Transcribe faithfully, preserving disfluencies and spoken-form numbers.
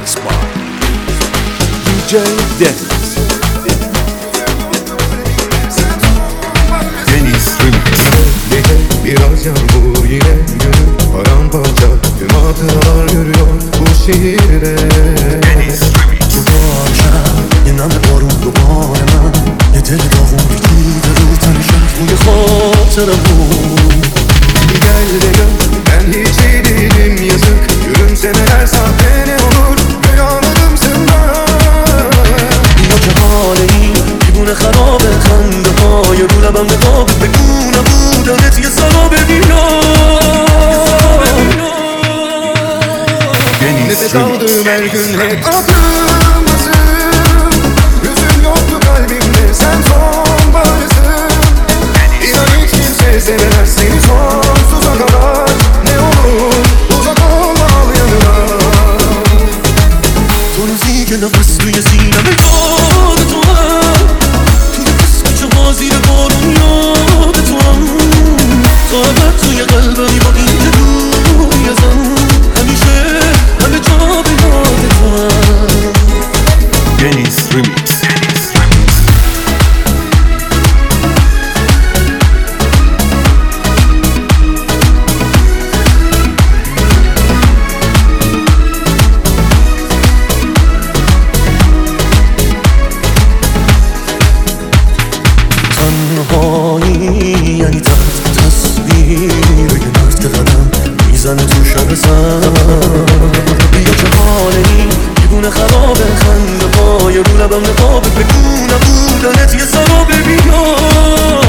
Mix by دی جی Deniz. Deniz Remix. Biraz yağmur yine gönül paramparça, tüm hatıralar yürüyor bu şehirde. Deniz Remix. Bu akşam inanıyorum duvarına, یه دل داغون دیده رو تن شد روی خاطرمون. Gel de gör, ben hiç iyi değilim yazık. Gülümsemeler sahte ne olur, rüyalarım senden. یا که حال این دیوونه خراب خنده های رو لبم نقاب بگو نبودنت یه سرابه بینا. Deniz Nefes Remix. aldığım her gün hep aklımdasın. Hüzün yoktu kalbimde, sen son varsın. İnan hiç kimse sevemez seni sonsuza kadar. Ne olur uzak olma yanına. تو روزی که نفس توی سینم یاد تو هم، توی قسمت ها زیر بارون یاد تو هم. تا ابد توی قلبمی با این که روی ازم، همیشه همه جا به یاد تو هم. Deniz Remix. تنهایی یعنی تحت تصویر یه مرد که قدم میزنه تو شب سر. بیا که حال این دیوونه خراب خنده های رو لبم نقاب بگو نبودنت یه سرابه بیا.